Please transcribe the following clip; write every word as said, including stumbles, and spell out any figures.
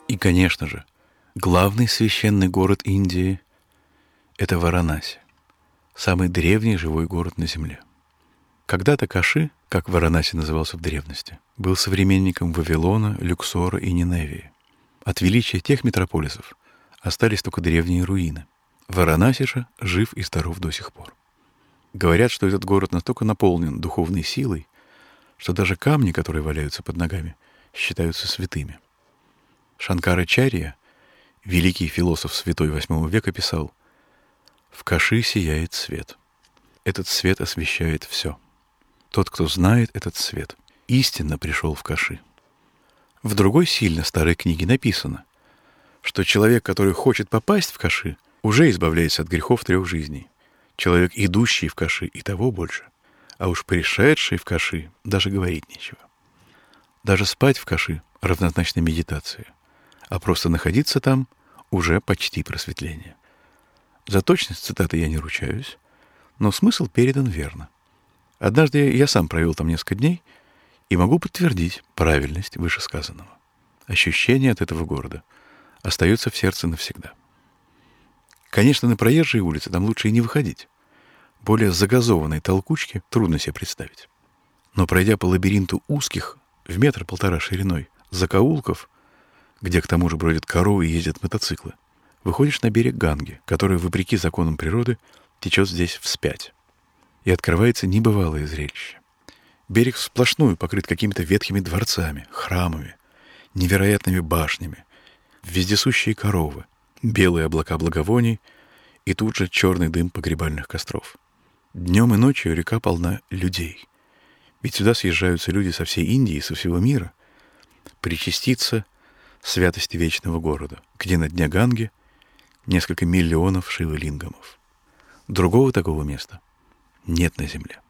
И, конечно же, главный священный город Индии — это Варанаси, самый древний живой город на Земле. Когда-то Каши, как Варанаси назывался в древности, был современником Вавилона, Люксора и Ниневии. От величия тех метрополисов остались только древние руины. Варанаси же жив и здоров до сих пор. Говорят, что этот город настолько наполнен духовной силой, что даже камни, которые валяются под ногами, считаются святыми. Шанкарачарья, великий философ святой восьмого века, писал: «В Каши сияет свет. Этот свет освещает все. Тот, кто знает этот свет, истинно пришел в Каши». В другой сильно старой книге написано, что человек, который хочет попасть в Каши, уже избавляется от грехов трех жизней. Человек, идущий в Каши, и того больше. А уж пришедший в Каши даже говорить нечего. Даже спать в Каши равнозначно медитации, а просто находиться там уже почти просветление. За точность цитаты я не ручаюсь, но смысл передан верно. Однажды я сам провел там несколько дней и могу подтвердить правильность вышесказанного. Ощущение от этого города остается в сердце навсегда. Конечно, на проезжие улицы там лучше и не выходить. Более загазованной толкучки трудно себе представить. Но пройдя по лабиринту узких, в метр-полтора шириной, закоулков, где к тому же бродят коровы и ездят мотоциклы, выходишь на берег Ганги, который, вопреки законам природы, течет здесь вспять. И открывается небывалое зрелище. Берег сплошную покрыт какими-то ветхими дворцами, храмами, невероятными башнями, вездесущие коровы, белые облака благовоний и тут же черный дым погребальных костров. Днем и ночью река полна людей. Ведь сюда съезжаются люди со всей Индии и со всего мира причаститься святости вечного города, где на дне Ганги несколько миллионов шивалингамов. Другого такого места нет на земле.